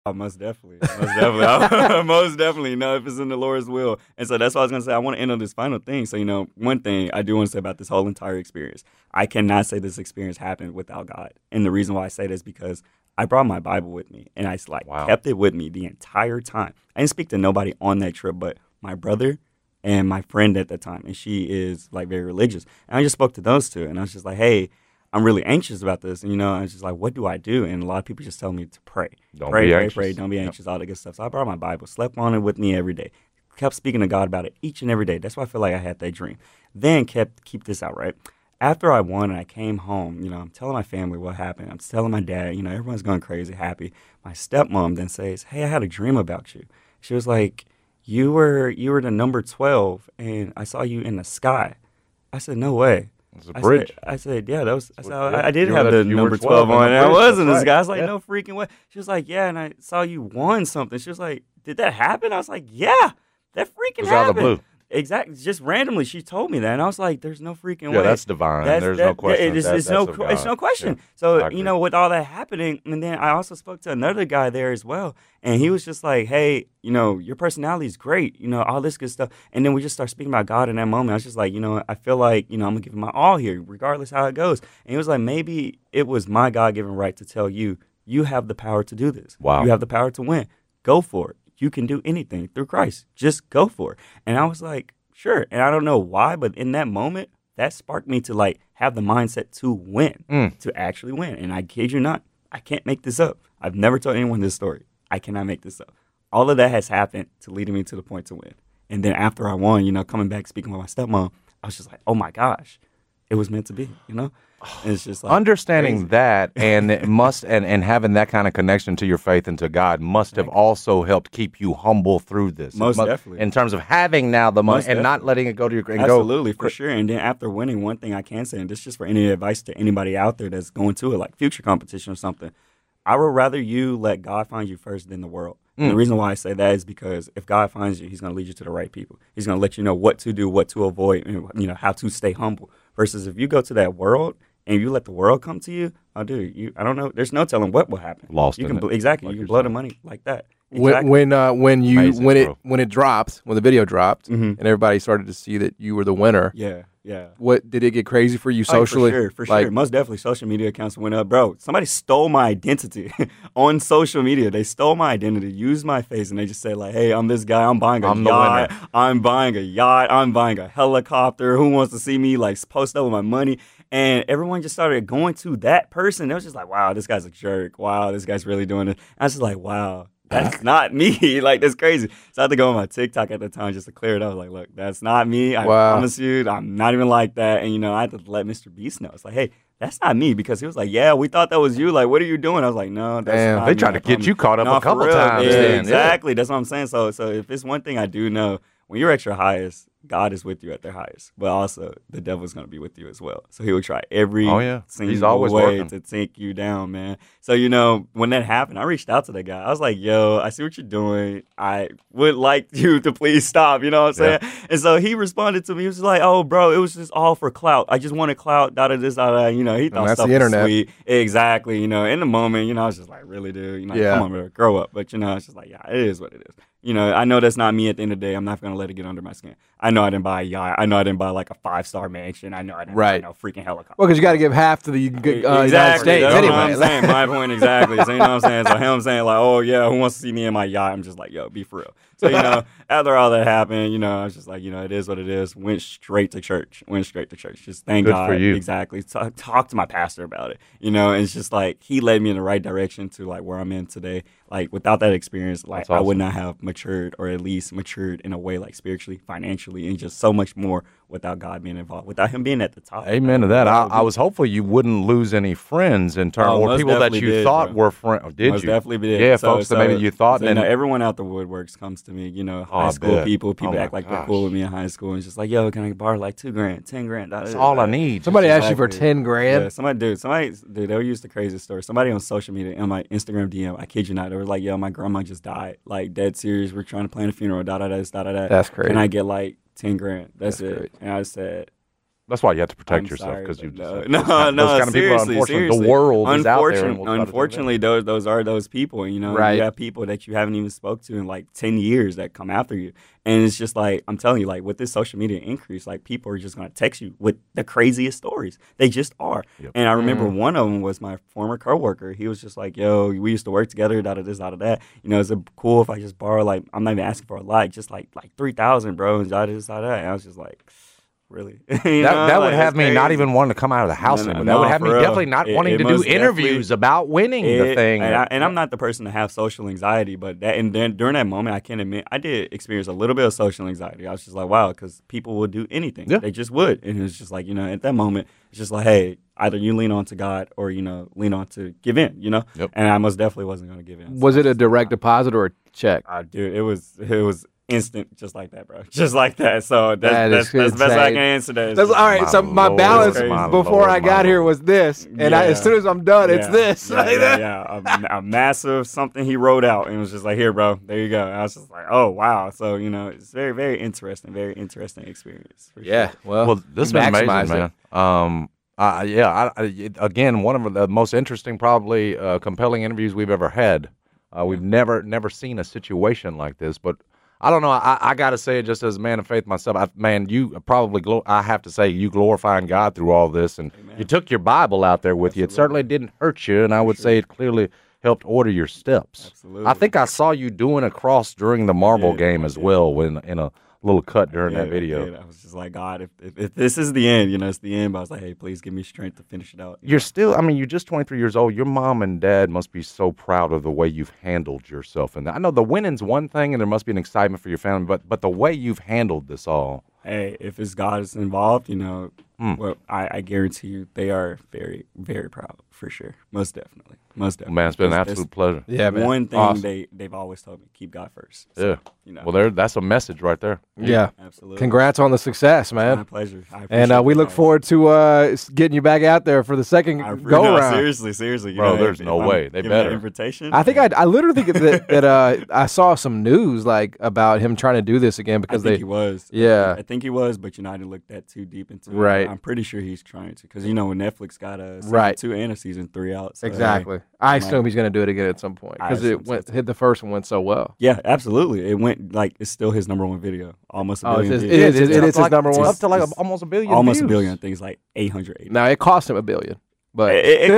Oh, most definitely. Most definitely. Most definitely. No, if it's in the Lord's will. And so that's what I was going to say. I want to end on this final thing. So, one thing I do want to say about this whole entire experience, I cannot say this experience happened without God. And the reason why I say this is because I brought my Bible with me and I Wow. kept it with me the entire time. I didn't speak to nobody on that trip, but my brother and my friend at the time. And she is like very religious. And I just spoke to those two and I was just like, hey, I'm really anxious about this. And, I was just like, what do I do? And a lot of people just tell me to pray. Don't Pray, be pray, anxious. pray. Don't be Yep. anxious, all that good stuff. So I brought my Bible, slept on it with me every day, kept speaking to God about it each and every day. That's why I feel like I had that dream. Then keep this out, right? After I won and I came home, I'm telling my family what happened. I'm telling my dad, everyone's going crazy, happy. My stepmom then says, hey, I had a dream about you. She was like, you were the number 12 and I saw you in the sky. I said, no way. It's a bridge. I said, yeah, that was. I said, Yeah. I did You have were the you were number 12 on on. the And I bridge. was in That's this guy. I was right. like, Yeah. no freaking way. She was like, yeah, and I saw you won something. She was like, did that happen? I was like, yeah, that freaking It was out of the happened. blue. Exactly. Just randomly, she told me that, and I was like, "There's no freaking Yeah, way." that's divine. There's no question. It's That's no, of God. it's no question. Yeah, So I agree. with all that happening, and then I also spoke to another guy there as well, and he was just like, "Hey, your personality is great. All this good stuff." And then we just start speaking about God in that moment. I was just like, I feel like I'm gonna give him my all here, regardless how it goes. And he was like, maybe it was my God-given right to tell you, you have the power to do this. Wow. You have the power to win. Go for it. You can do anything through Christ. Just go for it. And I was like, sure. And I don't know why, but in that moment, that sparked me to have the mindset to win, to actually win. And I kid you not, I can't make this up. I've never told anyone this story. I cannot make this up. All of that has happened to leading me to the point to win. And then after I won, coming back speaking with my stepmom, I was just like, oh my gosh, it was meant to be. And it's just like Understanding crazy. that and it must and having that kind of connection to your faith and to God must have also helped keep you humble through this. Most definitely. In terms of having now the money Most and not definitely. letting it go to your and Absolutely, go for sure. And then after winning, one thing I can say, and this is just for any advice to anybody out there that's going to it, like future competition or something, I would rather you let God find you first than the world. And the reason why I say that is because if God finds you, he's going to lead you to the right people. He's going to let you know what to do, what to avoid, and how to stay humble. Versus if you go to that world and you let the world come to you, oh, dude, I don't know. There's no telling what will happen. Lost You in can it, exactly. like You you're can blow the saying. money like that. Exactly. Amazing, bro. when it dropped, when the video dropped, and everybody started to see that you were the winner. Yeah, yeah. What did it get crazy for you Oh, socially? for sure. Most definitely, social media accounts went up. Bro, somebody stole my identity on social media. They stole my identity, used my face, and they just said, like, hey, I'm this guy. I'm buying a I'm the yacht. winner. I'm buying a yacht. I'm buying a helicopter. Who wants to see me, post up with my money? And everyone just started going to that person. It was just like, wow, this guy's a jerk. Wow, this guy's really doing it. I was just like, wow. That's not me. That's crazy. So I had to go on my TikTok at the time just to clear it up. I was like, look, that's not me. I Wow. promise you, I'm not even like that. And, I had to let Mr. Beast know. It's like, hey, that's not me, because he was like, yeah, we thought that was you. Like, what are you doing? I was like, no, that's Damn, not they me. tried I to get promise. you caught up No, a for couple real. times. Yeah, then, yeah. exactly. That's what I'm saying. So if it's one thing I do know, when you're at your highest, God is with you at their highest, but also the devil's going to be with you as well. So he will try every Oh, yeah. single He's always way working. to take you down, man. So, when that happened, I reached out to that guy. I was like, yo, I see what you're doing. I would like you to please stop. You know what I'm saying? And so he responded to me. He was like, oh, bro, it was just all for clout. I just wanted clout, this, da. He thought that's stuff the was internet. sweet. Exactly. In the moment, I was just like, really, dude? Yeah. Come on, bro, grow up. But, it's just like, yeah, it is what it is. I know that's not me at the end of the day. I'm not going to let it get under my skin. I know I didn't buy a yacht. I know I didn't buy like a 5-star mansion. I know I didn't Right. buy no freaking helicopter. Well, because you got to give half to the United Exactly. States That's anyway. what I'm saying. My point exactly. So, you know what I'm saying? So him saying like, oh yeah, who wants to see me in my yacht? I'm just like, yo, be for real. So, after all that happened, I was just like, it is what it is. Went straight to church. Just thank Good God. for you. Exactly. Talk to my pastor about it. And it's just like, he led me in the right direction to like where I'm in today. Like without that experience, like That's I would awesome. not have matured, or at least matured in a way like spiritually, financially, and just so much more without God being involved, without him being at the top. Amen to that. Without I was hopeful you wouldn't lose any friends in terms, Oh, or most people that definitely you did, thought bro. were friends. Did Most you? definitely did. Yeah, So- folks that maybe you thought. so, and everyone out the woodworks comes to me. High I school bet. people Oh, my act like they're gosh. cool with me in high school, and it's just like, yo, can I borrow like $2,000, $10,000? That's all I need. Somebody Just asked you for exactly. 10 grand. Yeah, dude, they'll use the craziest story. Somebody on social media, in my Instagram DM, I kid you not, they were like, yo, my grandma just died. Like, dead serious. We're trying to plan a funeral, da. That's crazy. Can I get like $10,000? That's it. crazy. And I said, That's why you have to protect I'm yourself sorry, because you but just no, those kind of people are seriously, unfortunately seriously. the world is out there. And Unfortunately, those are those people. You know, Right. you have people that you haven't even spoke to in like 10 years that come after you, and it's just like I'm telling you, like with this social media increase, like people are just gonna text you with the craziest stories. They just are. Yep. And I remember one of them was my former coworker. He was just like, "Yo, we used to work together. Da da this, da da that. You know, is it cool if I just borrow like I'm not even asking for a lot, just like 3,000, bro, and da this, da that." And I was just like. Really? That would have me not even wanting to come out of the house anymore. That would have me definitely not wanting to do interviews about winning the thing. And I'm not the person to have social anxiety, but and then during that moment, I can't admit I did experience a little bit of social anxiety. I was just like, wow, because people would do anything. Yeah. They just would. And it was just like, at that moment, it's just like, hey, either you lean on to God or, lean on to give in, Yep. And I most definitely wasn't going to give in. Was it a direct deposit or a check? Dude, it was instant, just like that, bro. Just like that. So that's the best I insane. can answer that. It's That's just- all right. So my Lord, balance my before I Lord, got my here Lord. was this, and Yeah. as soon as I'm done, it's Yeah. this. Yeah, Like that. A massive something he wrote out, and it was just like, here, bro, there you go. And I was just like, oh wow. So it's very, very interesting experience. For Yeah. sure. Well, Oh, This has been amazing, maximize man. Again, one of the most interesting, probably compelling interviews we've ever had. We've never seen a situation like this, but I don't know. I got to say it just as a man of faith myself. You probably, I have to say, you glorifying God through all this, and you took your Bible out there with you. It certainly didn't hurt you, and I would say it clearly helped order your steps. Absolutely. I think I saw you doing a cross during the marble game as well, when in a little cut during that Yeah, video. I was just like, God, if this is the end, it's the end. But I was like, hey, please give me strength to finish it out. You're just 23 years old. Your mom and dad must be so proud of the way you've handled yourself. And I know the winning's one thing, and there must be an excitement for your family, but the way you've handled this all. Hey, if it's God is involved, well, I guarantee you they are very, very proud, for sure. Most definitely. Man, it's been an absolute pleasure. Yeah, man. One thing Awesome. they've always told me, keep God first. Yeah. So, Well, that's a message right there. Yeah. Absolutely. Congrats on the success, My man. pleasure. I And appreciate we that, look guys. forward to getting you back out there for the second No, go round. seriously. Bro, there's no I'm way. They giving better. that invitation. I think I literally think that I saw some news like about him trying to do this again I because think he was. Yeah. I think he was, but I didn't look that too deep into it. Right. I'm pretty sure he's trying to, because when Netflix got a season Right. 2 and a season 3 out. So, exactly. I assume he's going to do it again at some point I because assume so, too. hit the first one went so well. Yeah, absolutely. It went it's still his number one video, almost a Oh, billion. it views. is Up his to like- number one. Up to like It's almost a billion almost views. a billion. I think it's like 880. Now it cost him $1 billion, but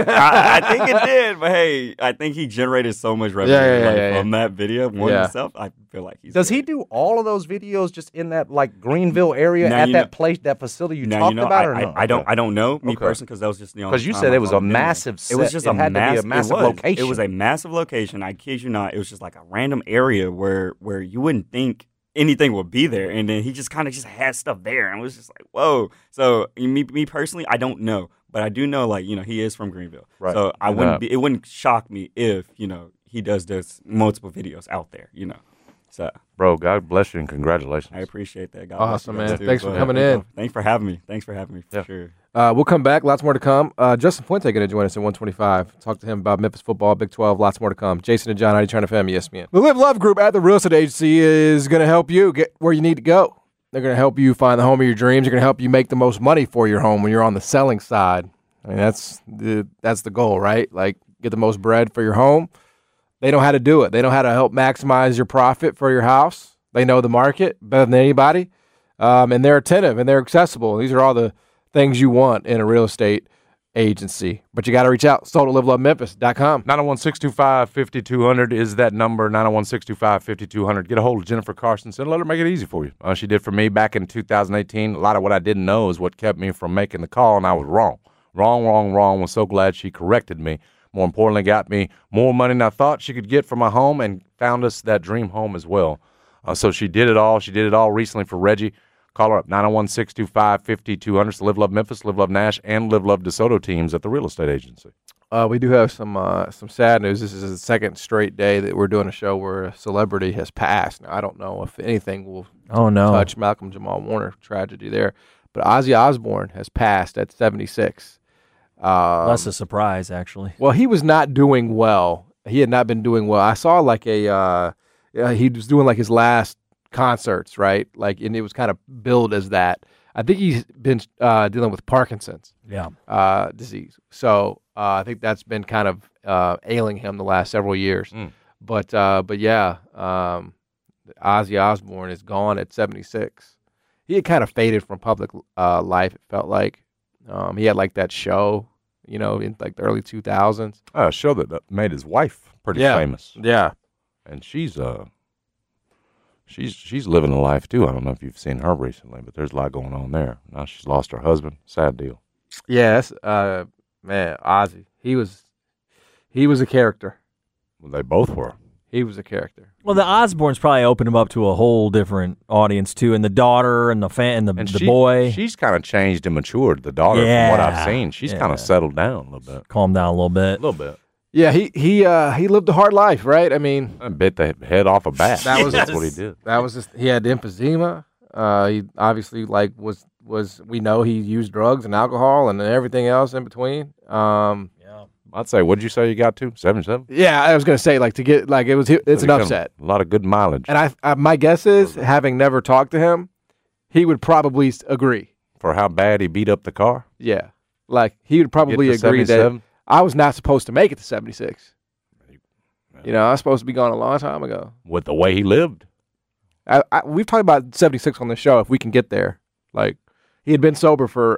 I think it did, but hey, I think he generated so much revenue from that video more than himself. I feel like he's. Does he do all of those videos just in that like Greenville area Now at you that know- place, that facility you Now, talked about, or no? I don't know me Okay. personally, because that was just the only Because you time said I it was a followed him. massive It was set. just It had to be a massive it was. location. It was a massive location. I kid you not. It was just like a random area where you wouldn't think anything would be there, and then he just kind of just had stuff there, and it was just like, whoa. So me personally, I don't know, but I do know he is from Greenville, Right. so I And, wouldn't be. It wouldn't shock me if he does multiple videos out there, So Bro, God bless you and congratulations. I appreciate that. God Awesome, bless you guys, man. too, Thanks as for well. coming in. Thanks for having me. For Yeah. sure. we'll come back. Lots more to come. Justin Fuente going to join us at 125. Talk to him about Memphis football, Big 12. Lots more to come. Jason and John, how you trying to FM ESPN? The Live Love Group at the Real Estate Agency is going to help you get where you need to go. They're going to help you find the home of your dreams. They're going to help you make the most money for your home when you're on the selling side. I mean, that's the goal, right? Like, get the most bread for your home. They know how to do it. They know how to help maximize your profit for your house. They know the market better than anybody. And they're attentive and they're accessible. These are all the things you want in a real estate agency. But you got to reach out. SoldToLiveLoveMemphis.com. 901-625-5200 is that number, 901-625-5200. Get a hold of Jennifer Carstensen. Let her make it easy for you. She did for me back in 2018. A lot of what I didn't know is what kept me from making the call, and I was wrong. Wrong. Was so glad she corrected me. More importantly, got me more money than I thought she could get for my home and found us that dream home as well. So she did it all. She did it all recently for Reggie. Call her up, 901-625-5200. It's the Live Love Memphis, Live Love Nash, and Live Love DeSoto teams at the real estate agency. We do have some sad news. This is the second straight day that we're doing a show where a celebrity has passed. Now, I don't know if anything will touch Malcolm Jamal Warner tragedy there, but Ozzy Osbourne has passed at 76. That's a surprise, actually. Well, he was not doing well. He had not been doing well. I saw like he was doing like his last concerts, right? Like, and it was kind of billed as that. I think he's been dealing with Parkinson's disease. So I think that's been kind of ailing him the last several years. But yeah, Ozzy Osbourne is gone at 76. He had kind of faded from public life, it felt like. He had like that show, in like the early 2000s. A show that made his wife pretty famous. Yeah. And she's living a life too. I don't know if you've seen her recently, but there's a lot going on there. Now she's lost her husband. Sad deal. Yes, man, Ozzy. He was a character. Well, they both were. He was a character. Well, the Osbournes probably opened him up to a whole different audience too, and the daughter and the boy. She's kind of changed and matured. The daughter, from what I've seen, she's kind of settled down a little bit. Calmed down a little bit. A little bit. Yeah, he lived a hard life, right? I mean, I bit the head off a bat. That's what he did. That was he had emphysema. He obviously was we know he used drugs and alcohol and everything else in between. I'd say, what'd you say you got to? 77? Yeah, I was gonna say it's an upset. A lot of good mileage. And I my guess is, having never talked to him, he would probably agree. For how bad he beat up the car? Yeah, like he would probably agree that I was not supposed to make it to 76. I was supposed to be gone a long time ago. With the way he lived. We've talked about 76 on the show. If we can get there, like he had been sober for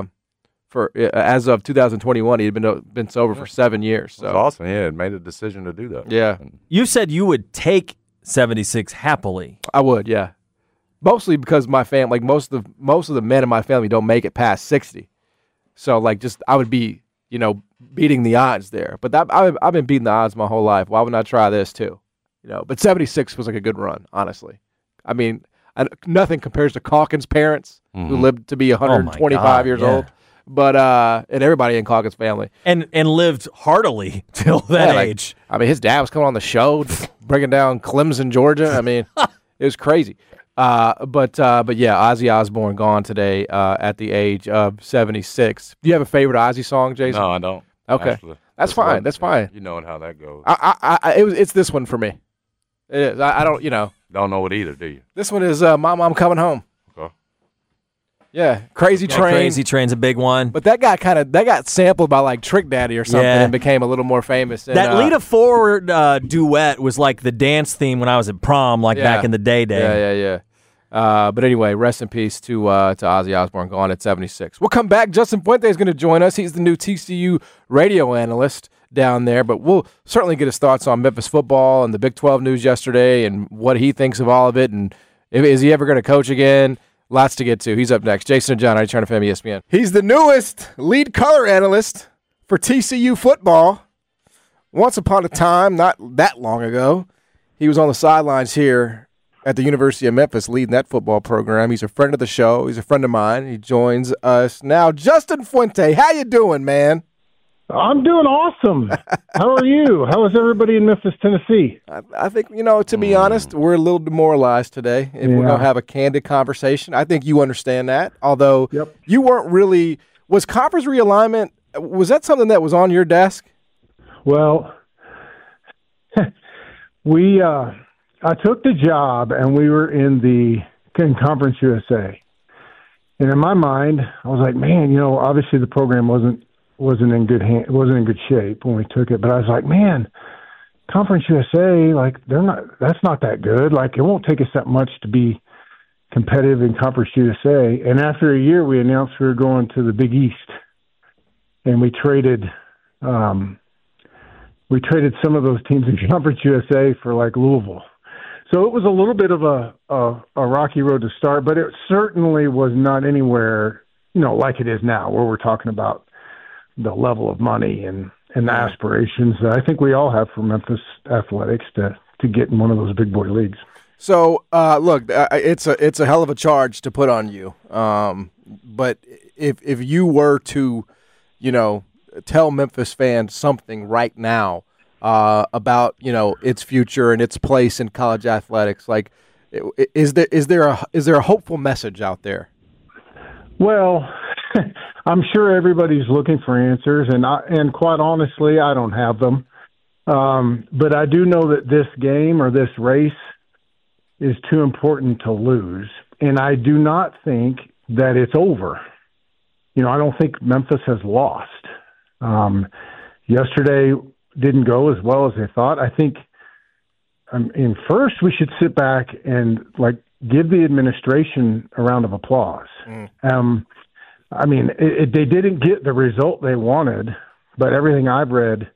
as of 2021, he had been sober for 7 years. So that's awesome. Yeah, made a decision to do that. Yeah, you said you would take 76 happily. I would, yeah. Mostly because my family, like most of the men in my family, don't make it past 60. So like, I would be, beating the odds there. But I've been beating the odds my whole life. Why wouldn't I try this too? But 76 was like a good run, honestly. I mean, nothing compares to Calkins' parents, who lived to be 125 years old. But and everybody in Calkins' family, and lived heartily till that age. I mean, his dad was coming on the show, breaking down Clemson, Georgia. I mean, it was crazy. But yeah, Ozzy Osbourne gone today at the age of 76. Do you have a favorite Ozzy song, Jason? No, I don't. Okay, actually. That's fine. That's fine. You know how that goes. It's this one for me. It is. I don't. Don't know it either, do you? This one is Mom, I'm Coming Home. Okay. Yeah, Crazy Train. Crazy Train's a big one. But that got sampled by like Trick Daddy or something and became a little more famous. And, that Lita Ford duet was like the dance theme when I was at prom, back in the day. Yeah. But anyway, rest in peace to Ozzy Osbourne, gone at 76. We'll come back. Justin Fuente is going to join us. He's the new TCU radio analyst down there, but we'll certainly get his thoughts on Memphis football and the Big 12 news yesterday and what he thinks of all of it, and is he ever going to coach again? Lots to get to. He's up next. Jason and John, Turner FM, ESPN. He's the newest lead color analyst for TCU football. Once upon a time, not that long ago, he was on the sidelines here at the University of Memphis leading that football program. He's a friend of the show. He's a friend of mine. He joins us now. Justin Fuente, how you doing, man? I'm doing awesome. How are you? How is everybody in Memphis, Tennessee? I think, to be honest, we're a little demoralized today. If we're going to have a candid conversation, I think you understand that. Although you weren't really – was conference realignment – was that something that was on your desk? Well, I took the job, and we were in Conference USA. And in my mind, I was like, man, obviously the program wasn't in good shape when we took it, but I was like, man, Conference USA, that's not that good. Like, it won't take us that much to be competitive in Conference USA. And after a year, we announced we were going to the Big East, and we traded some of those teams in Conference USA for Louisville. So it was a little bit of a rocky road to start, but it certainly was not anywhere, like it is now, where we're talking about the level of money and the aspirations that I think we all have for Memphis athletics to get in one of those big boy leagues. So, look, it's a hell of a charge to put on you. But if you were to, tell Memphis fans something right now about its future and its place in college athletics, is there a hopeful message out there? Well, I'm sure everybody's looking for answers, and quite honestly, I don't have them. But I do know that this game or this race is too important to lose. And I do not think that it's over. You know, I don't think Memphis has lost. Yesterday didn't go as well as they thought. I think first we should sit back and give the administration a round of applause. I mean, they didn't get the result they wanted, but everything I've read,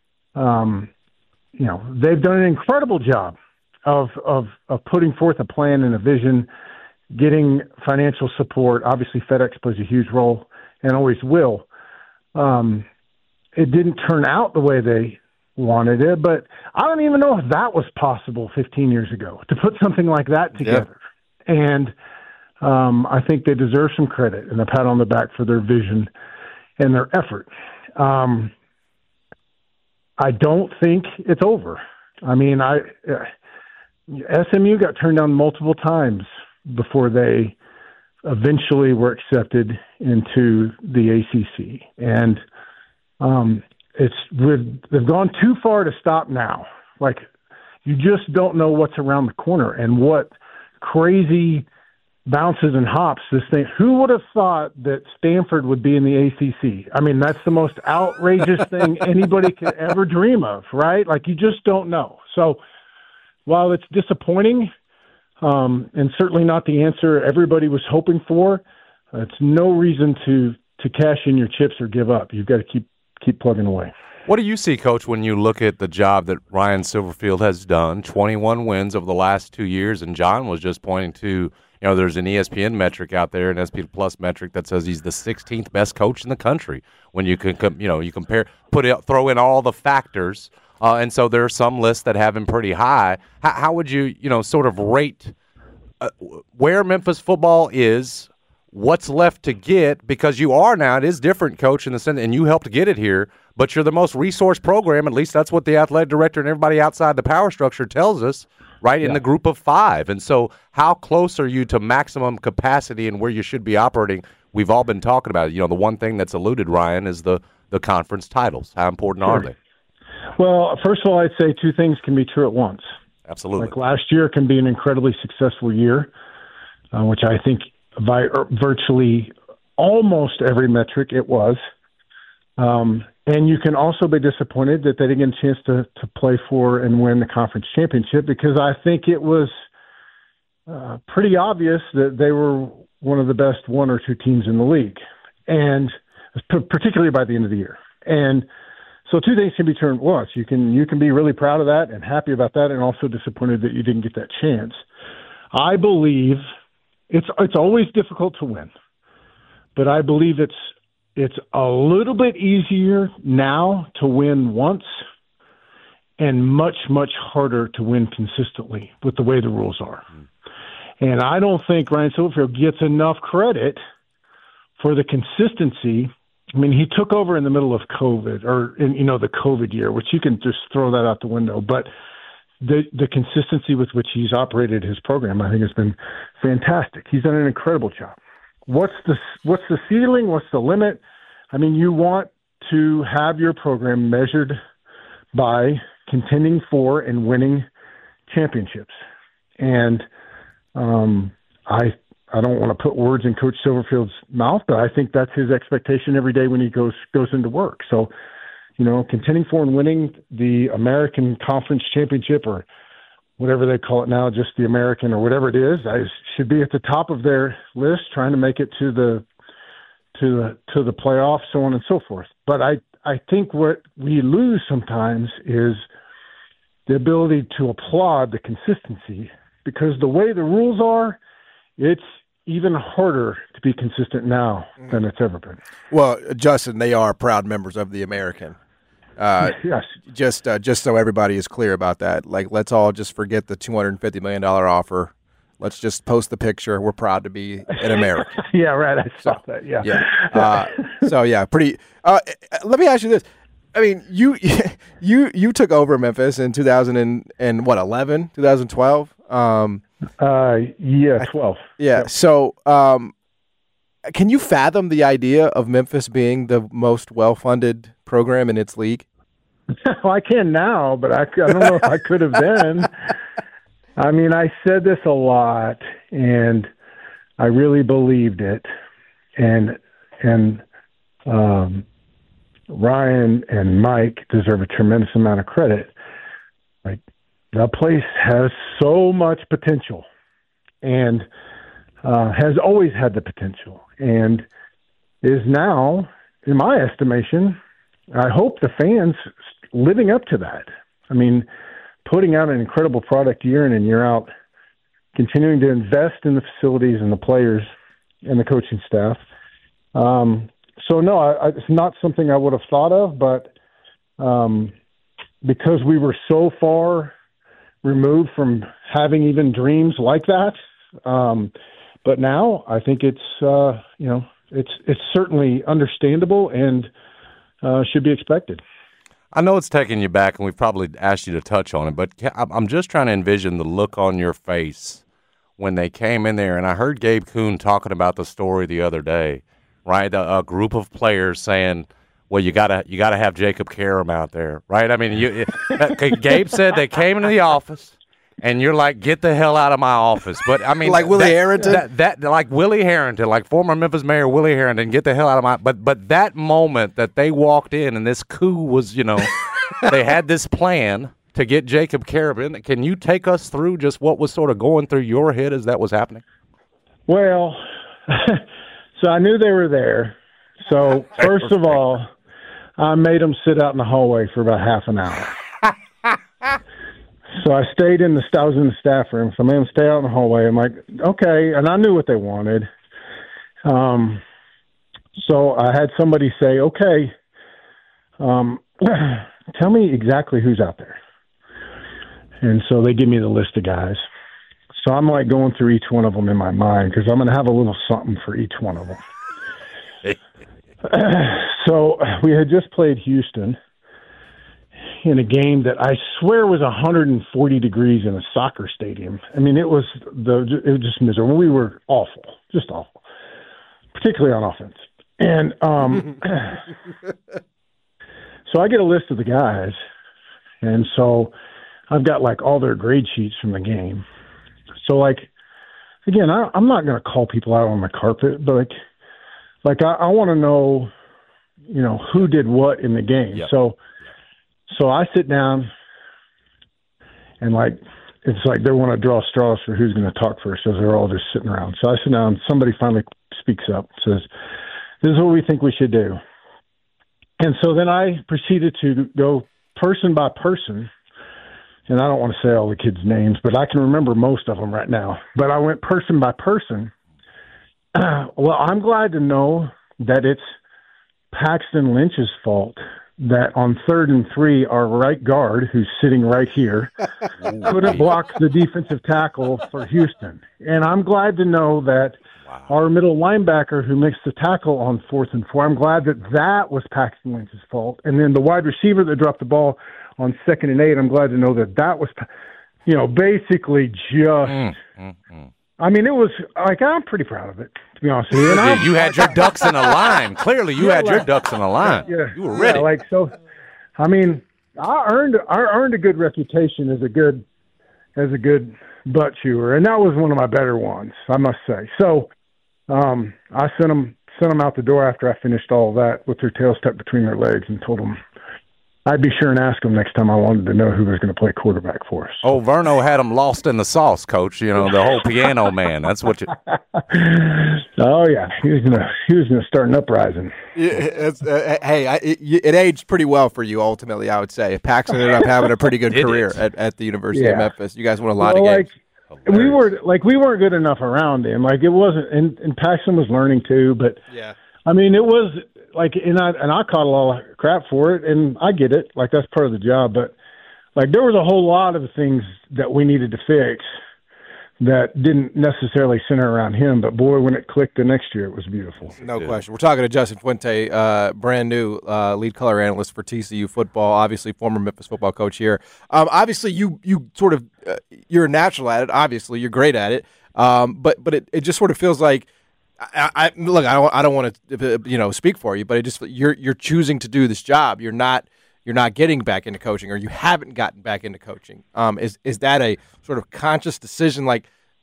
you know, they've done an incredible job of putting forth a plan and a vision, getting financial support. Obviously, FedEx plays a huge role and always will. It didn't turn out the way they wanted it, but I don't even know if that was possible 15 years ago, to put something like that together. Yeah. And I think they deserve some credit and a pat on the back for their vision and their effort. I don't think it's over. I mean, SMU got turned down multiple times before they eventually were accepted into the ACC. And they've gone too far to stop now. Like, you just don't know what's around the corner and what crazy bounces and hops this thing. Who would have thought that Stanford would be in the ACC? I mean, that's the most outrageous thing anybody could ever dream of, right? Like, you just don't know. So while it's disappointing, and certainly not the answer everybody was hoping for, it's no reason to cash in your chips or give up. You've got to keep plugging away. What do you see, Coach, when you look at the job that Ryan Silverfield has done? 21 wins over the last 2 years, and John was just pointing to, there's an ESPN metric out there, an ESPN Plus metric that says he's the 16th best coach in the country. When you can, you compare, throw in all the factors, and so there are some lists that have him pretty high. How would you, sort of rate where Memphis football is? What's left to get? Because you are now, it is different, Coach, in the sense, and you helped get it here, but you're the most resource program, at least that's what the athletic director and everybody outside the power structure tells us, right, in the group of five. And so how close are you to maximum capacity and where you should be operating? We've all been talking about it. The one thing that's eluded, Ryan, is the conference titles. How important are they? Well, first of all, I'd say two things can be true at once. Absolutely. Like last year can be an incredibly successful year, which I think by virtually almost every metric it was. And you can also be disappointed that they didn't get a chance to play for and win the conference championship, because I think it was pretty obvious that they were one of the best one or two teams in the league, and particularly by the end of the year. And so two things can be true at once. You can be really proud of that and happy about that, and also disappointed that you didn't get that chance. I believe it's always difficult to win, but I believe it's a little bit easier now to win once and much, much harder to win consistently with the way the rules are. And I don't think Ryan Silverfield gets enough credit for the consistency. I mean, he took over in the middle of COVID, or the COVID year, which you can just throw that out the window. But the consistency with which he's operated his program, I think, has been fantastic. He's done an incredible job. What's the ceiling? What's the limit? I mean, you want to have your program measured by contending for and winning championships. And I don't want to put words in Coach Silverfield's mouth, but I think that's his expectation every day when he goes into work. So, contending for and winning the American Conference Championship, or whatever they call it now, just the American or whatever it is, should be at the top of their list, trying to make it to the playoffs, so on and so forth. But I think what we lose sometimes is the ability to applaud the consistency, because the way the rules are, it's even harder to be consistent now than it's ever been. Well, Justin, they are proud members of the American. Yes. Just so everybody is clear about that. Like, let's all just forget the $250 million offer. Let's just post the picture. We're proud to be an American. Yeah, right. I saw that. Yeah. Yeah. Pretty. Let me ask you this. I mean, you took over Memphis in 2011, 2012. 12. Yeah. Yep. So, can you fathom the idea of Memphis being the most well-funded program in its league? Well, I can now, but I don't know if I could have then. I mean, I said this a lot, and I really believed it, and Ryan and Mike deserve a tremendous amount of credit. Like, the place has so much potential, and has always had the potential, and is now, in my estimation, I hope the fans living up to that. I mean, putting out an incredible product year in and year out, continuing to invest in the facilities and the players and the coaching staff. So no, it's not something I would have thought of, but because we were so far removed from having even dreams like that, but now I think it's it's certainly understandable and should be expected. I know it's taking you back, and we've probably asked you to touch on it, but I'm just trying to envision the look on your face when they came in there. And I heard Gabe Kuhn talking about the story the other day, right? A group of players saying, "Well, you gotta have Jacob Karam out there," right? I mean, Gabe said they came into the office. And you're like, get the hell out of my office. But, I mean. Like Willie Harrington? Like Willie Harrington, like former Memphis Mayor Willie Harrington, get the hell out of my. But that moment that they walked in and this coup was, they had this plan to get Jacob Karam in. Can you take us through just what was sort of going through your head as that was happening? Well, so I knew they were there. So, first of all, I made them sit out in the hallway for about half an hour. So I stayed I was in the staff room, so I made them stay out in the hallway. I'm like, okay, and I knew what they wanted. So I had somebody say, okay, tell me exactly who's out there. And so they give me the list of guys. So I'm like going through each one of them in my mind because I'm going to have a little something for each one of them. So we had just played Houston in a game that I swear was 140 degrees in a soccer stadium. I mean, it was just miserable. We were awful, just awful, particularly on offense. And so I get a list of the guys, and so I've got like all their grade sheets from the game. So like, again, I'm not going to call people out on the carpet, but like I want to know, who did what in the game. Yep. So I sit down, and it's like they want to draw straws for who's going to talk first, as they're all just sitting around. So I sit down. Somebody finally speaks up, says, "This is what we think we should do." And so then I proceeded to go person by person, and I don't want to say all the kids' names, but I can remember most of them right now. But I went person by person. Well, I'm glad to know that it's Paxton Lynch's fault that on 3rd and 3, our right guard, who's sitting right here, couldn't block the defensive tackle for Houston. And I'm glad to know that our middle linebacker who makes the tackle on 4th and 4, I'm glad that was Paxton Lynch's fault. And then the wide receiver that dropped the ball on 2nd and 8, I'm glad to know that was, basically just I mean, it was like, I'm pretty proud of it, to be honest with you. And you had your ducks in a line. Clearly, you had your ducks in a line. Yeah, you were ready. Yeah, so, I mean, I earned a good reputation as a good butt chewer, and that was one of my better ones, I must say. So, I sent them out the door after I finished all of that with their tails tucked between their legs, and told them I'd be sure and ask them next time I wanted to know who was going to play quarterback for us. Oh, Verno had them lost in the sauce, Coach. The whole piano man. That's what you. Oh yeah, he was gonna start an uprising. Yeah, it aged pretty well for you. Ultimately, I would say Paxton ended up having a pretty good career at the University of Memphis. You guys won a lot of games. We weren't good enough around him. Like, it wasn't, and Paxton was learning too. But yeah, I mean, it was. And I caught a lot of crap for it, and I get it. Like, that's part of the job. But, there was a whole lot of things that we needed to fix that didn't necessarily center around him. But, boy, when it clicked the next year, it was beautiful. No question. We're talking to Justin Fuente, brand new lead color analyst for TCU football, obviously former Memphis football coach here. Obviously, you sort of you're a natural at it. Obviously, you're great at it. But it just sort of feels like, I don't want to speak for you, but you're choosing to do this job. You're not getting back into coaching, or you haven't gotten back into coaching. Is that a sort of conscious decision? Like,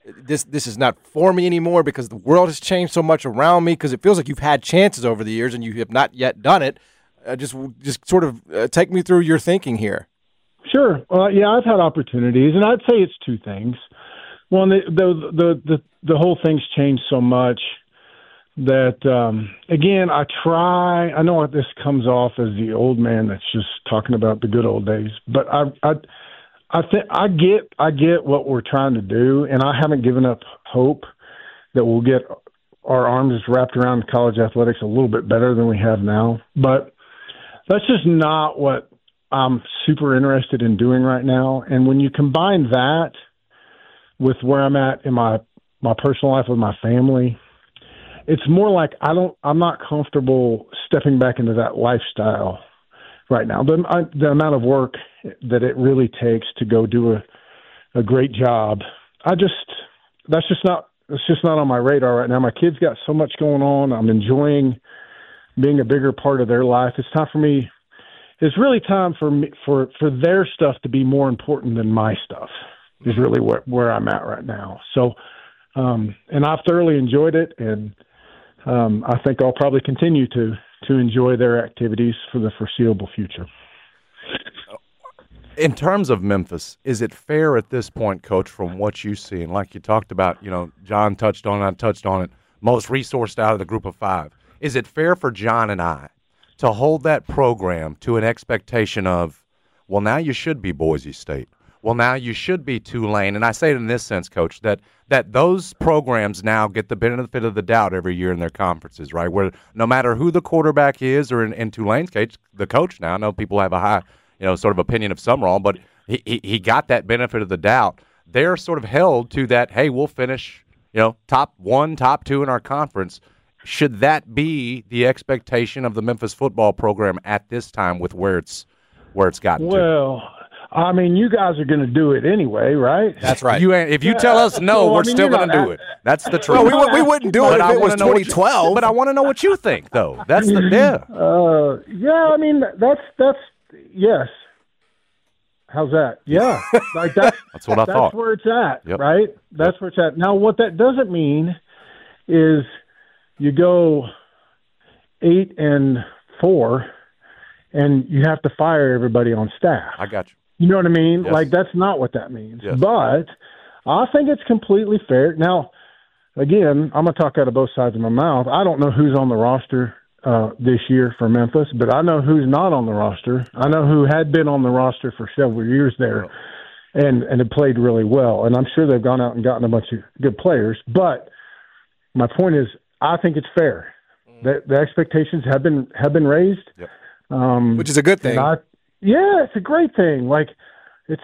this is not for me anymore because the world has changed so much around me? Because it feels like you've had chances over the years and you have not yet done it. Just sort of take me through your thinking here. Sure. Yeah, I've had opportunities, and I'd say it's two things. One, the whole thing's changed so much that again, I know this comes off as the old man that's just talking about the good old days, but I get what we're trying to do, and I haven't given up hope that we'll get our arms wrapped around college athletics a little bit better than we have now. But that's just not what I'm super interested in doing right now. And when you combine that with where I'm at in my personal life with my family, it's more like I'm not comfortable stepping back into that lifestyle right now. The amount of work that it really takes to go do a great job, that's just not on my radar right now. My kids got so much going on. I'm enjoying being a bigger part of their life. It's time for me. It's really time for me for their stuff to be more important than my stuff. Is really where I'm at right now. So, and I've thoroughly enjoyed it, and I think I'll probably continue to enjoy their activities for the foreseeable future. In terms of Memphis, is it fair at this point, Coach, from what you see, and like you talked about, John touched on it, I touched on it, most resourced out of the group of five, is it fair for John and I to hold that program to an expectation of, well, now you should be Boise State. Well, now you should be Tulane. And I say it in this sense, Coach, that those programs now get the benefit of the doubt every year in their conferences, right? Where no matter who the quarterback is, or in Tulane's case, the coach now, I know people have a high, sort of opinion of Summerall, but he got that benefit of the doubt. They're sort of held to that, hey, we'll finish, top 1, top 2 in our conference. Should that be the expectation of the Memphis football program at this time with where it's gotten to? Well, I mean, you guys are going to do it anyway, right? That's right. If you tell us no, we're still going to do it. That's the truth. Well, we wouldn't do it if it was 2012. But I want to know what you think, though. That's the yeah. I mean, that's yes. How's that? Yeah, like that's what I thought. That's where it's at, Yep. right? That's where it's at. Now, what that doesn't mean is you go 8-4, and you have to fire everybody on staff. I got you. You know what I mean? Yes. Like, that's not what that means. Yes. But I think it's completely fair. Now, again, I'm going to talk out of both sides of my mouth. I don't know who's on the roster this year for Memphis, but I know who's not on the roster. I know who had been on the roster for several years there and had played really well. And I'm sure they've gone out and gotten a bunch of good players. But my point is, I think it's fair. The expectations have been raised. Yep. Which is a good thing. Yeah, it's a great thing. Like, it's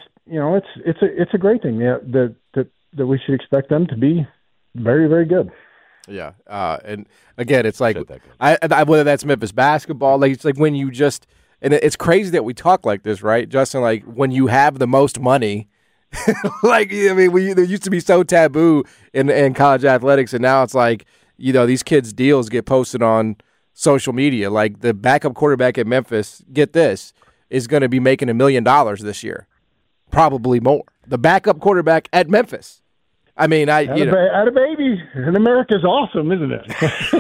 a great thing. Yeah, that we should expect them to be very, very good. Yeah, and again, it's like whether that's Memphis basketball, like it's like when you just, and it's crazy that we talk like this, right, Justin? Like when you have the most money, like I mean, there used to be so taboo in college athletics, and now it's like these kids' deals get posted on social media. Like the backup quarterback at Memphis, get this, is going to be making $1 million this year, probably more. The backup quarterback at Memphis. I mean, Had a baby in America is awesome, isn't it?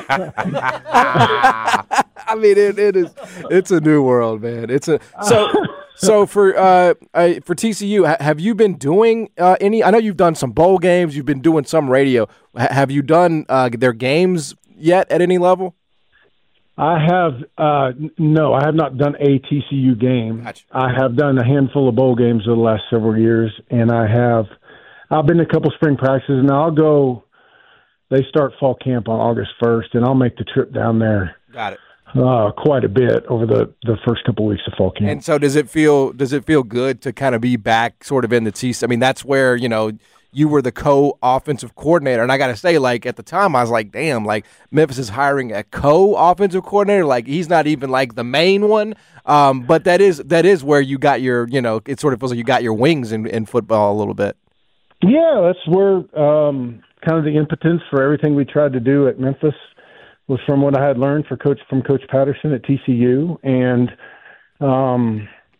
I mean, it's a new world, man. So for TCU, have you been doing any? I know you've done some bowl games. You've been doing some radio. Have you done their games yet at any level? I have no. I have not done a TCU game. Gotcha. I have done a handful of bowl games over the last several years, and I've been to a couple spring practices, and I'll go. They start fall camp on August 1st, and I'll make the trip down there. Got it. Quite a bit over the first couple weeks of fall camp. And so, does it feel good to kind of be back, sort of in the TCU? I mean, that's where you were the co-offensive coordinator, and I got to say, like at the time, I was like, damn, like Memphis is hiring a co-offensive coordinator. Like he's not even like the main one. But that is where you got your, it sort of feels like you got your wings in football a little bit. Yeah, that's where kind of the impotence for everything we tried to do at Memphis was from what I had learned from Coach Patterson at TCU, and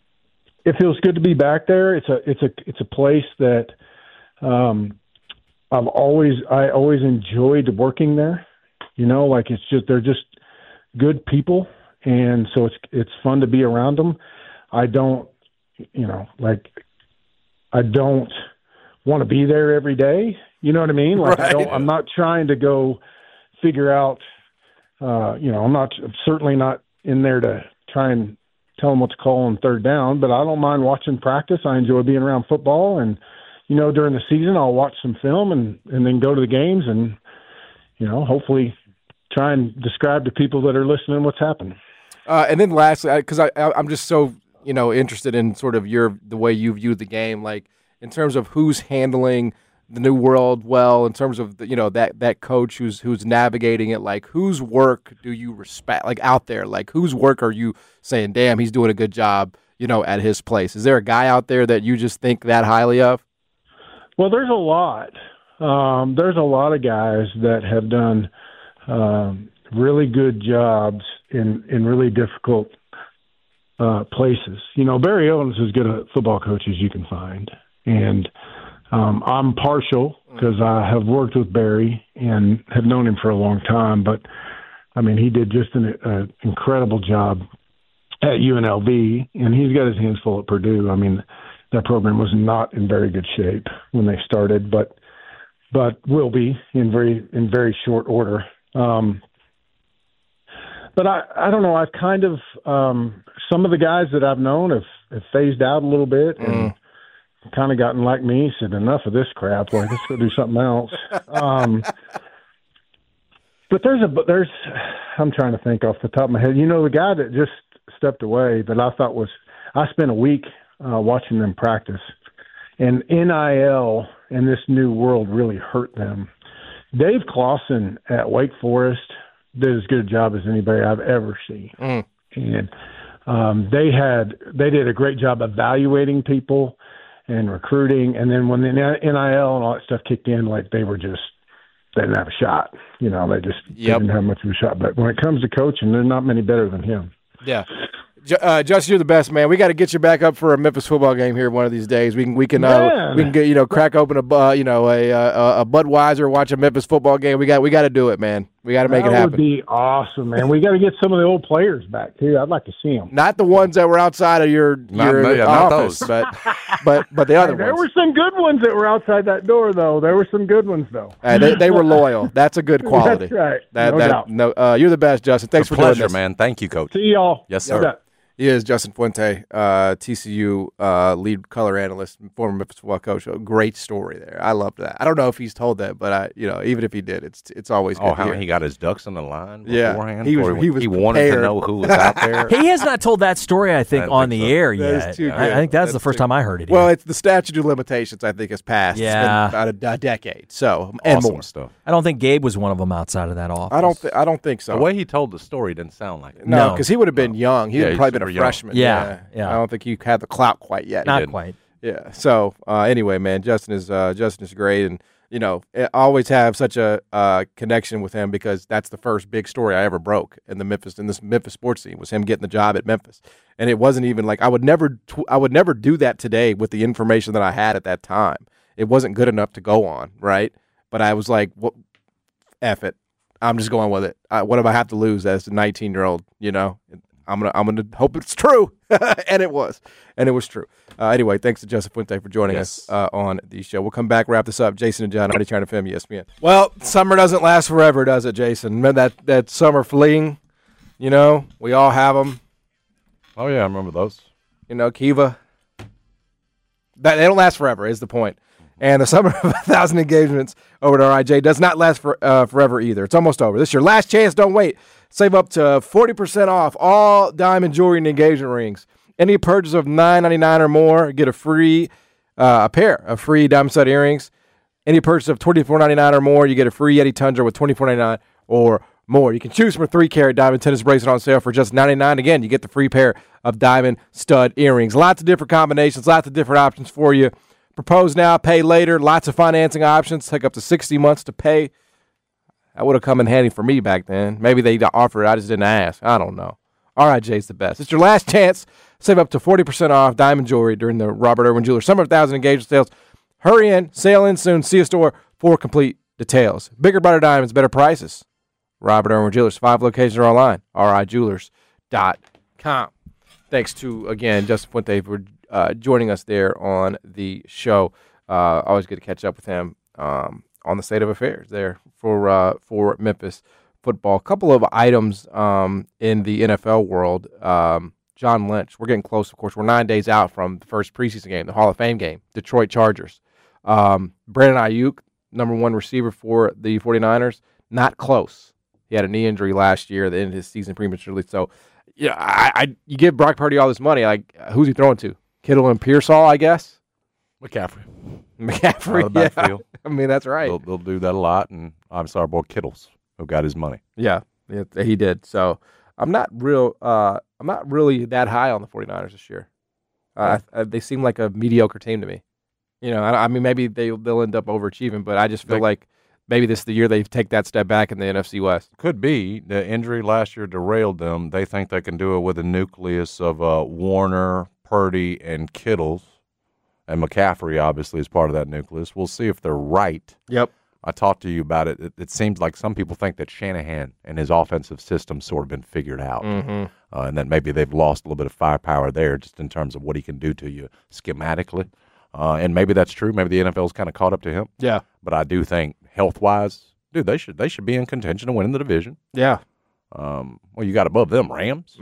it feels good to be back there. It's a place that I always enjoyed working there. You know, like they're just good people, and so it's fun to be around them. I don't want to be there every day. You know what I mean? Like Right. I'm not trying to go figure out. I'm certainly not in there to try and tell them what to call on third down. But I don't mind watching practice. I enjoy being around football, and during the season I'll watch some film and then go to the games and hopefully try and describe to people that are listening what's happening. And then lastly, because I'm just so interested in sort of the way you view the game, like in terms of who's handling the new world well, in terms of that coach who's navigating it, like whose work do you respect, like out there, like whose work are you saying, damn, he's doing a good job, at his place? Is there a guy out there that you just think that highly of? Well, there's a lot. There's a lot of guys that have done really good jobs in really difficult places. Barry Odom is as good a football coach as you can find. And I'm partial because I have worked with Barry and have known him for a long time. But, I mean, he did just an incredible job at UNLV, and he's got his hands full at Purdue. I mean, that program was not in very good shape when they started, but will be in very short order. But I don't know. I've kind of some of the guys that I've known have phased out a little bit and kind of gotten like me, said enough of this crap. Like, let's go do something else. But there's I'm trying to think off the top of my head. The guy that just stepped away that I thought I spent a week watching them practice, and NIL and this new world really hurt them. Dave Clawson at Wake Forest did as good a job as anybody I've ever seen. And they did a great job evaluating people and recruiting. And then when the NIL and all that stuff kicked in, like they didn't have a shot. They just didn't have much of a shot. But when it comes to coaching, there's not many better than him. Yeah. Justin, you're the best, man. We got to get you back up for a Memphis football game here one of these days. We can get crack open a Budweiser, watch a Memphis football game. We got to do it, man. We got to make it happen. That would be awesome, man. We got to get some of the old players back too. I'd like to see them. Not the ones that were outside of your office, but the other ones. There were some good ones that were outside that door, though. They were loyal. That's a good quality. That's right. No doubt. You're the best, Justin. Thanks for pleasure, doing this, man. Thank you, Coach. See y'all. Yes, sir. He is Justin Fuente, TCU lead color analyst, former Memphis football coach. A great story there. I love that. I don't know if he's told that, but even if he did, it's always good. How he got his ducks on the line beforehand? He wanted to know who was out there. He has not told that story, I think, on the air yet. Is too good. I think that's the first time I heard it. Well, it's the statute of limitations, I think, has passed. Yeah. It's been about a decade. So, Awesome and more stuff. I don't think Gabe was one of them outside of that office. I don't think so. The way he told the story didn't sound like it. No, because he would have been young. He would probably been a freshman. Yeah. I don't think he had the clout quite yet. Not quite. Yeah. So anyway, man, Justin is great, and I always have such a connection with him because that's the first big story I ever broke in this Memphis sports scene was him getting the job at Memphis, and it wasn't even like I would never do that today with the information that I had at that time. It wasn't good enough to go on, right? But I was like, "What? F it, I'm just going with it. What do I have to lose as a 19-year-old? I'm gonna hope it's true," and it was true. Anyway, thanks to Justin Fuente for joining us on the show. We'll come back, wrap this up. Jason and John, already trying to film ESPN. Well, summer doesn't last forever, does it, Jason? Remember that summer fling? We all have them. Oh yeah, I remember those. Kiva. They don't last forever, is the point. And the summer of 1,000 engagements over at RIJ does not last forever either. It's almost over. This is your last chance. Don't wait. Save up to 40% off all diamond jewelry and engagement rings. Any purchase of $9.99 or more, get a pair of free diamond stud earrings. Any purchase of $24.99 or more, you get a free Yeti Tundra with $24.99 or more. You can choose from a 3-carat diamond tennis bracelet on sale for just $99. Again, you get the free pair of diamond stud earrings. Lots of different combinations, lots of different options for you. Propose now, pay later. Lots of financing options. Take up to 60 months to pay. That would have come in handy for me back then. Maybe they offered it. I just didn't ask. I don't know. RIJ's the best. It's your last chance. Save up to 40% off diamond jewelry during the Robert Irwin Jewelers Summer of 1,000 engagement sales. Hurry in. Sale in soon. See a store for complete details. Bigger, better diamonds, better prices. Robert Irwin Jewelers. 5 locations are online. RIJewelers.com. Thanks to, again, Justin Fuente for joining us there on the show. Always good to catch up with him on the state of affairs there for Memphis football. A couple of items in the NFL world. John Lynch, we're getting close, of course. We're 9 days out from the first preseason game, the Hall of Fame game, Detroit Chargers. Brandon Ayuk, number 1 receiver for the 49ers, not close. He had a knee injury last year at the end of his season prematurely. So, yeah, you give Brock Purdy all this money. Like, who's he throwing to? Kittle and Pearsall, I guess? McCaffrey, yeah. backfield. I mean, that's right. They'll do that a lot, and obviously our boy Kittles, who got his money. Yeah, he did. So I'm not really that high on the 49ers this year. They seem like a mediocre team to me. I mean, maybe they'll end up overachieving, but I just feel like maybe this is the year they take that step back in the NFC West. Could be. The injury last year derailed them. They think they can do it with a nucleus of Warner, Purdy, and Kittles. And McCaffrey, obviously, is part of that nucleus. We'll see if they're right. Yep. I talked to you about it. It seems like some people think that Shanahan and his offensive system sort of been figured out. Mm-hmm. And that maybe they've lost a little bit of firepower there just in terms of what he can do to you schematically. And maybe that's true. Maybe the NFL's kind of caught up to him. Yeah. But I do think health-wise, dude, they should be in contention to winning the division. Yeah. Well, you got above them, Rams.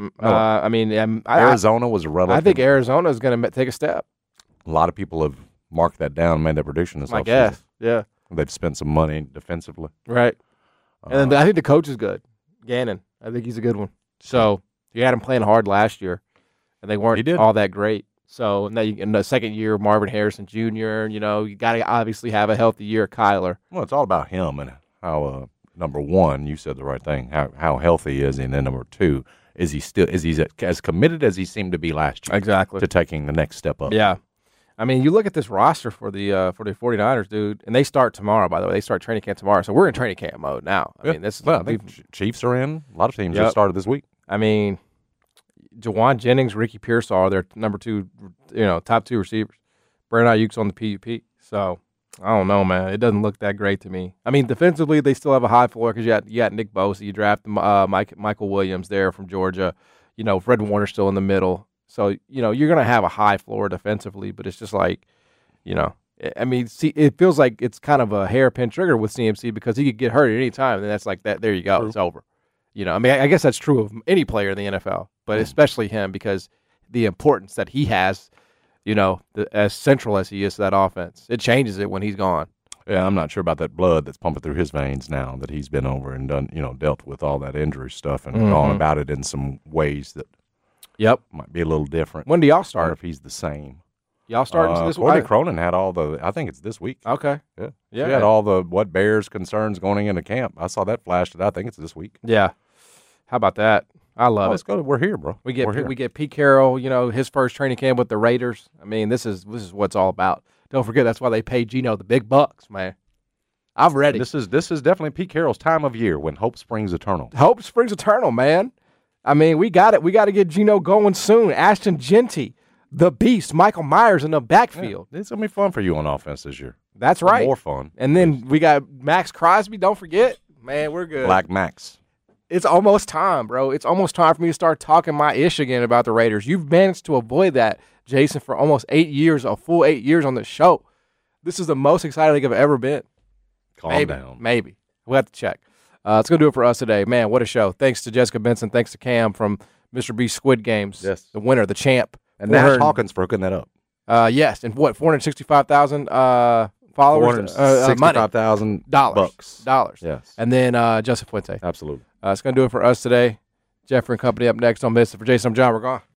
Arizona was a relative. I think Arizona is going to take a step. A lot of people have marked that down and made that prediction this offseason. I guess. Yeah. They've spent some money defensively. Right. And then I think the coach is good. Gannon. I think he's a good one. So you had him playing hard last year, and they weren't all that great. So now in the second year, Marvin Harrison Jr., you got to obviously have a healthy year, Kyler. Well, it's all about him and how, number one, you said the right thing, how healthy he is, and then number two, is he as committed as he seemed to be last year? Exactly. To taking the next step up. Yeah. I mean, you look at this roster for the 49ers, dude, and they start tomorrow, by the way. They start training camp tomorrow. So we're in training camp mode now. I mean, this is I think Chiefs are in. A lot of teams just started this week. I mean, Jawan Jennings, Ricky Pearsall are their number 2, top 2 receivers. Brandon Ayuk's on the PUP. So, I don't know, man. It doesn't look that great to me. I mean, defensively, they still have a high floor because you got Nick Bosa. You draft Michael Williams there from Georgia. Fred Warner's still in the middle. So, you're going to have a high floor defensively, but it's just like, I mean, see, it feels like it's kind of a hairpin trigger with CMC because he could get hurt at any time, and that's like that. There you go. True. It's over. I mean, I guess that's true of any player in the NFL, but especially him because the importance that he has, as central as he is to that offense, it changes it when he's gone. Yeah, I'm not sure about that blood that's pumping through his veins now that he's been over and done, dealt with all that injury stuff and gone about it in some ways that might be a little different. When do y'all start? I wonder if he's the same. Y'all starting this week? Courtney Cronin had all the, I think it's this week. Okay. Yeah. She had all the Bears concerns going into camp. I saw that flashed. I think it's this week. Yeah. How about that? I love it. Let's go. We're here, bro. We get Pete Carroll, his first training camp with the Raiders. I mean, this is what it's all about. Don't forget, that's why they pay Geno the big bucks, man. I'm ready. This is definitely Pete Carroll's time of year when hope springs eternal. Hope springs eternal, man. I mean, we got it. We got to get Geno going soon. Ashton Genty, the beast, Michael Myers in the backfield. Yeah, it's going to be fun for you on offense this year. That's right. More fun. And then we got Max Crosby. Don't forget. Man, we're good. Black Max. It's almost time, bro. It's almost time for me to start talking my ish again about the Raiders. You've managed to avoid that, Jason, for almost 8 years, a full 8 years on the show. This is the most excited I think I've ever been. Calm down. Maybe. We'll have to check. It's going to do it for us today. Man, what a show. Thanks to Jessica Benson. Thanks to Cam from Mr. Beast Squid Games. Yes. The winner, the champ. And Nash Hawkins for hooking that up. Yes. And what, 465,000 followers? $465,000 dollars. Yes. And then Justin Fuente. Absolutely. It's going to do it for us today. Jeffrey and Company up next on Miss. For Jason, I'm John. We're gone.